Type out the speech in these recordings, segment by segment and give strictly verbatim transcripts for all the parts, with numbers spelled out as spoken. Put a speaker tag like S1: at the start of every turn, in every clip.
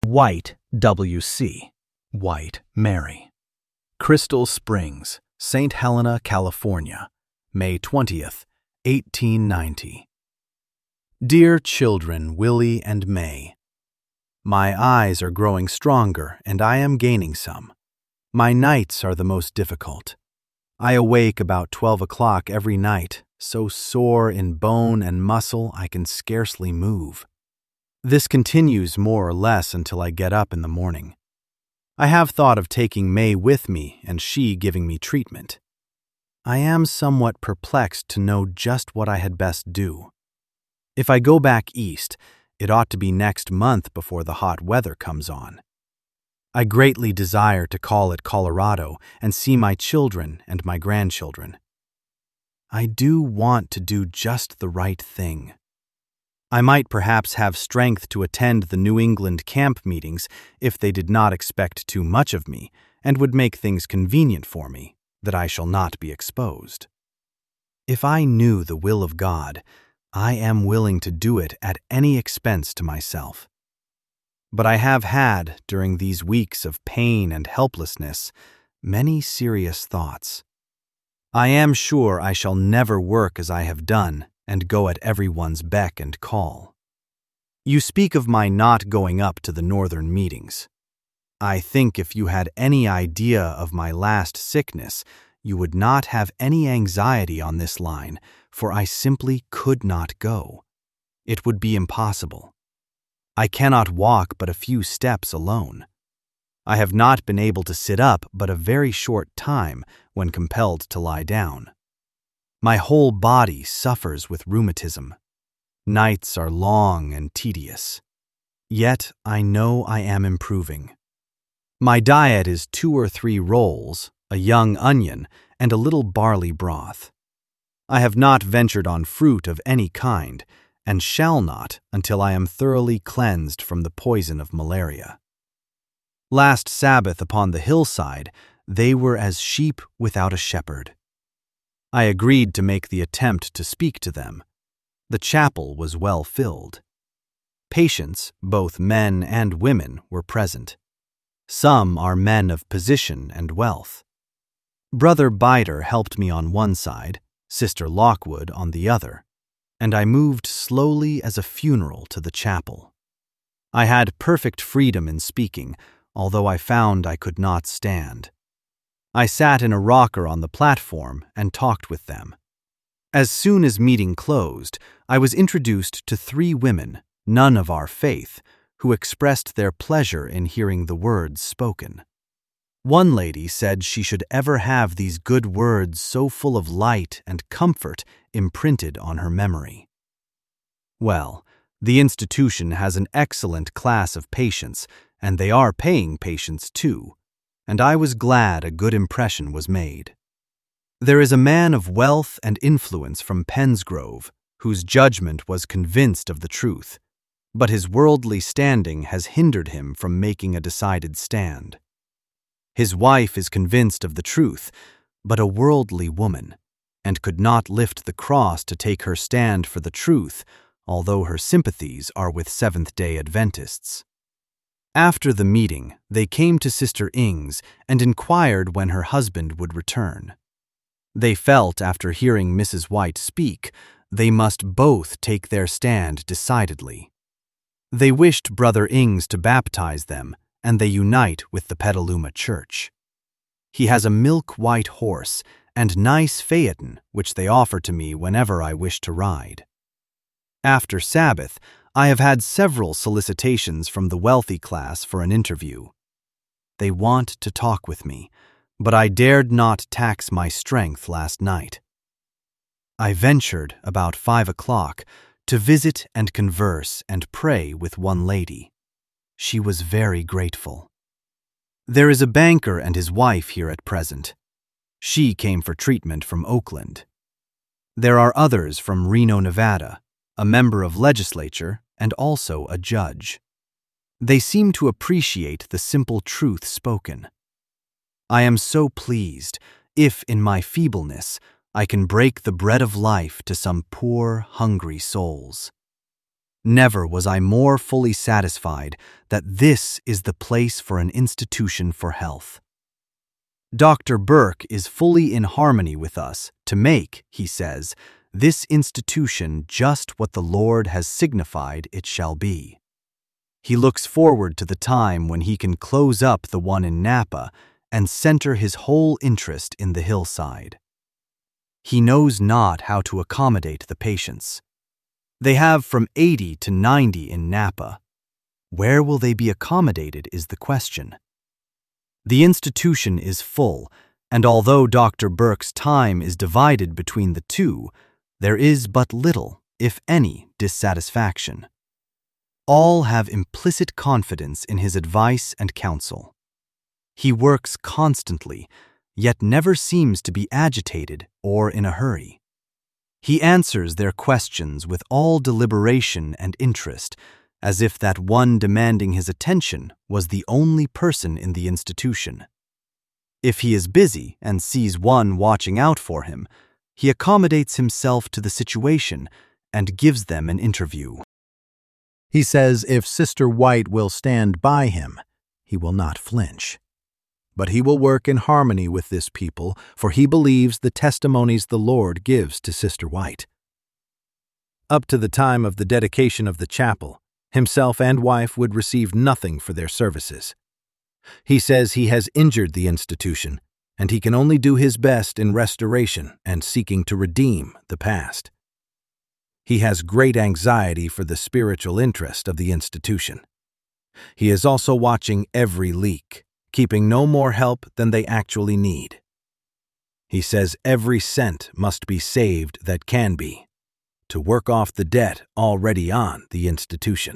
S1: White, W C White, Mary. Crystal Springs, Saint Helena, California, May twentieth, eighteen ninety. Dear children Willie and May, my eyes are growing stronger and I am gaining some. My nights are the most difficult. I awake about twelve o'clock every night, so sore in bone and muscle I can scarcely move. This continues more or less until I get up in the morning. I have thought of taking May with me and she giving me treatment. I am somewhat perplexed to know just what I had best do. If I go back east, it ought to be next month before the hot weather comes on. I greatly desire to call at Colorado and see my children and my grandchildren. I do want to do just the right thing. I might perhaps have strength to attend the New England camp meetings if they did not expect too much of me and would make things convenient for me, that I shall not be exposed. If I knew the will of God, I am willing to do it at any expense to myself. But I have had, during these weeks of pain and helplessness, many serious thoughts. I am sure I shall never work as I have done and go at everyone's beck and call. You speak of my not going up to the northern meetings. I think if you had any idea of my last sickness, you would not have any anxiety on this line, for I simply could not go. It would be impossible. I cannot walk but a few steps alone. I have not been able to sit up but a very short time when compelled to lie down. My whole body suffers with rheumatism. Nights are long and tedious. Yet I know I am improving. My diet is two or three rolls, a young onion, and a little barley broth. I have not ventured on fruit of any kind, and shall not until I am thoroughly cleansed from the poison of malaria. Last Sabbath upon the hillside, they were as sheep without a shepherd. I agreed to make the attempt to speak to them. The chapel was well filled. Patients, both men and women, were present. Some are men of position and wealth. Brother Bider helped me on one side, Sister Lockwood on the other, and I moved slowly as a funeral to the chapel. I had perfect freedom in speaking, although I found I could not stand. I sat in a rocker on the platform and talked with them. As soon as meeting closed, I was introduced to three women, none of our faith, who expressed their pleasure in hearing the words spoken. One lady said she should ever have these good words so full of light and comfort imprinted on her memory. Well, the institution has an excellent class of patients, and they are paying patients too, and I was glad a good impression was made. There is a man of wealth and influence from Pensgrove, whose judgment was convinced of the truth, but his worldly standing has hindered him from making a decided stand. His wife is convinced of the truth, but a worldly woman, and could not lift the cross to take her stand for the truth, although her sympathies are with Seventh-day Adventists. After the meeting, they came to Sister Ings and inquired when her husband would return. They felt, after hearing Missus White speak, they must both take their stand decidedly. They wished Brother Ings to baptize them, and they unite with the Petaluma Church. He has a milk-white horse and nice phaeton which they offer to me whenever I wish to ride. After Sabbath, I have had several solicitations from the wealthy class for an interview. They want to talk with me, but I dared not tax my strength last night. I ventured, about five o'clock, to visit and converse and pray with one lady. She was very grateful. There is a banker and his wife here at present. She came for treatment from Oakland. There are others from Reno, Nevada, a member of legislature, and also a judge. They seem to appreciate the simple truth spoken. I am so pleased if, in my feebleness, I can break the bread of life to some poor, hungry souls. Never was I more fully satisfied that this is the place for an institution for health. Doctor Burke is fully in harmony with us to make, he says, this institution just what the Lord has signified it shall be. He looks forward to the time when he can close up the one in Napa and center his whole interest in the hillside. He knows not how to accommodate the patients. They have from eighty to ninety in Napa. Where will they be accommodated is the question. The institution is full, and although Doctor Burke's time is divided between the two, there is but little, if any, dissatisfaction. All have implicit confidence in his advice and counsel. He works constantly, yet never seems to be agitated or in a hurry. He answers their questions with all deliberation and interest, as if that one demanding his attention was the only person in the institution. If he is busy and sees one watching out for him, he accommodates himself to the situation and gives them an interview. He says if Sister White will stand by him, he will not flinch. But he will work in harmony with this people, for he believes the testimonies the Lord gives to Sister White. Up to the time of the dedication of the chapel, himself and wife would receive nothing for their services. He says he has injured the institution, and he can only do his best in restoration and seeking to redeem the past. He has great anxiety for the spiritual interest of the institution. He is also watching every leak, keeping no more help than they actually need. He says every cent must be saved that can be, to work off the debt already on the institution.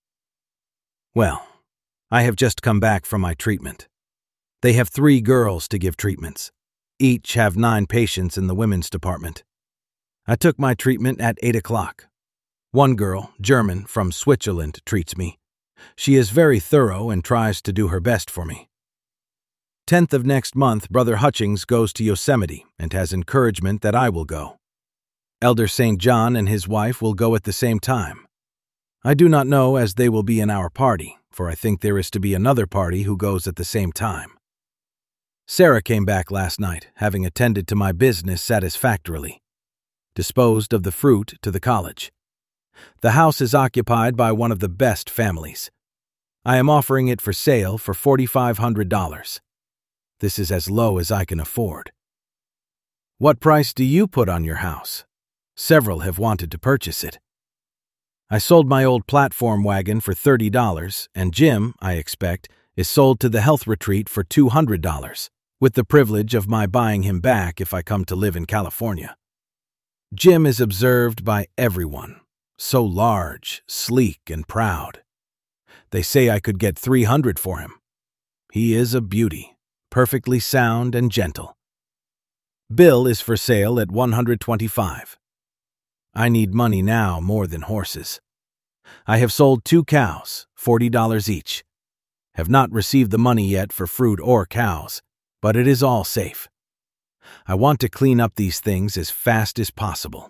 S1: Well, I have just come back from my treatment. They have three girls to give treatments. Each have nine patients in the women's department. I took my treatment at eight o'clock. One girl, German, from Switzerland, treats me. She is very thorough and tries to do her best for me. Tenth of next month, Brother Hutchings goes to Yosemite and has encouragement that I will go. Elder Saint John and his wife will go at the same time. I do not know as they will be in our party, for I think there is to be another party who goes at the same time. Sarah came back last night, having attended to my business satisfactorily. Disposed of the fruit to the college. The house is occupied by one of the best families. I am offering it for sale for four thousand five hundred dollars. This is as low as I can afford. What price do you put on your house? Several have wanted to purchase it. I sold my old platform wagon for thirty dollars, and Jim, I expect, is sold to the health retreat for two hundred dollars, with the privilege of my buying him back if I come to live in California. Jim is observed by everyone, so large, sleek, and proud. They say I could get three hundred for him. He is a beauty, perfectly sound and gentle. Bill is for sale at one hundred twenty-five. I need money now more than horses. I have sold two cows, forty dollars each. Have not received the money yet for fruit or cows, but it is all safe. I want to clean up these things as fast as possible.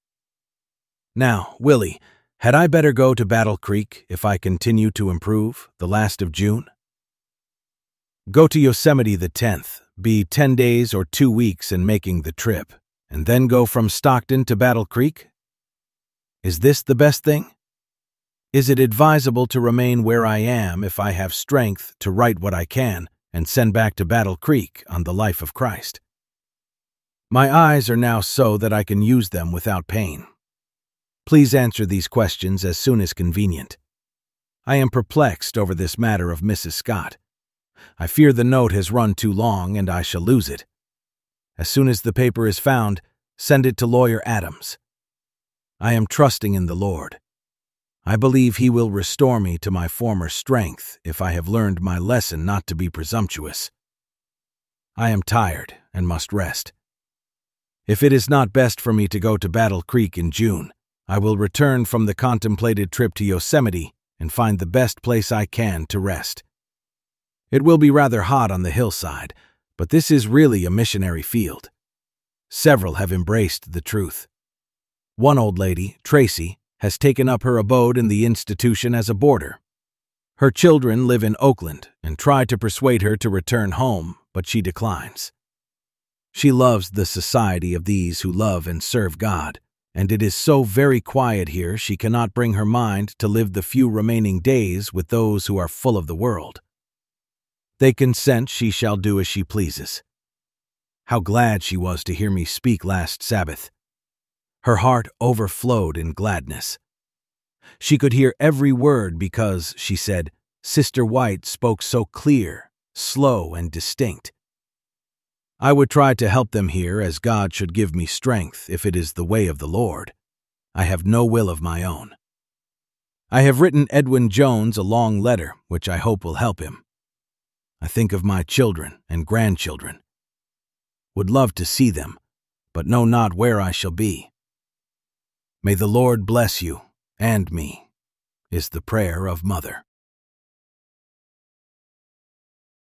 S1: Now, Willie, had I better go to Battle Creek if I continue to improve the last of June? Go to Yosemite the tenth, be ten days or two weeks in making the trip, and then go from Stockton to Battle Creek? Is this the best thing? Is it advisable to remain where I am if I have strength to write what I can and send back to Battle Creek on the life of Christ? My eyes are now so that I can use them without pain. Please answer these questions as soon as convenient. I am perplexed over this matter of Missus Scott. I fear the note has run too long and I shall lose it. As soon as the paper is found, send it to Lawyer Adams. I am trusting in the Lord. I believe He will restore me to my former strength if I have learned my lesson not to be presumptuous. I am tired and must rest. If it is not best for me to go to Battle Creek in June, I will return from the contemplated trip to Yosemite and find the best place I can to rest. It will be rather hot on the hillside, but this is really a missionary field. Several have embraced the truth. One old lady, Tracy, has taken up her abode in the institution as a boarder. Her children live in Oakland and try to persuade her to return home, but she declines. She loves the society of these who love and serve God, and it is so very quiet here she cannot bring her mind to live the few remaining days with those who are full of the world. They consent she shall do as she pleases. How glad she was to hear me speak last Sabbath. Her heart overflowed in gladness. She could hear every word because, she said, Sister White spoke so clear, slow, and distinct. I would try to help them here as God should give me strength if it is the way of the Lord. I have no will of my own. I have written Edwin Jones a long letter, which I hope will help him. I think of my children and grandchildren. Would love to see them, but know not where I shall be. May the Lord bless you and me, is the prayer of Mother.